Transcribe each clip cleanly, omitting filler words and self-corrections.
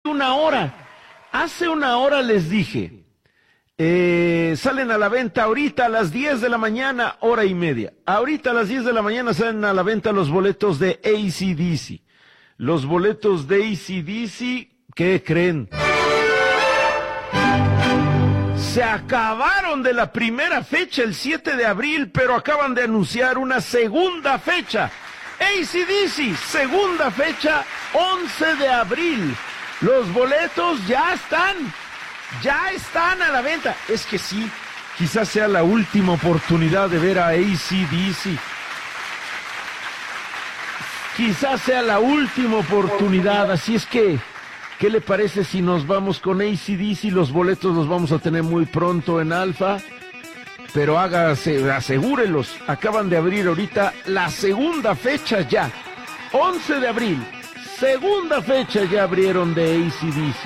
Hace una hora les dije, salen a la venta ahorita a las 10 de la mañana, hora y media. Ahorita a las 10 de la mañana salen a la venta los boletos de AC/DC. Los boletos de AC/DC, ¿qué creen? Se acabaron de la primera fecha el 7 de abril, pero acaban de anunciar una segunda fecha. AC/DC, segunda fecha, 11 de abril. Los boletos ya están a la venta. Es que sí, quizás sea la última oportunidad de ver a AC/DC. Quizás sea la última oportunidad, así es que, ¿qué le parece si nos vamos con AC/DC? Los boletos los vamos a tener muy pronto en Alfa, pero asegúrelos, acaban de abrir ahorita la segunda fecha ya, 11 de abril, segunda fecha ya abrieron de AC/DC.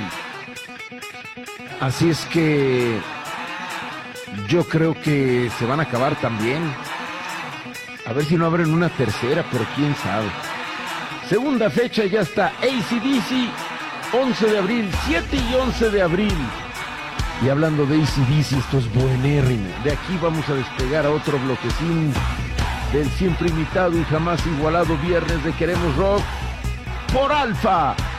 Así es que yo creo que se van a acabar también. A ver si no abren una tercera, pero quién sabe. Segunda fecha ya está AC/DC, 11 de abril, 7 y 11 de abril. Y hablando de AC/DC, esto es buenérrimo. De aquí vamos a despegar a otro bloquecín del siempre imitado y jamás igualado viernes de Queremos Rock por Alfa.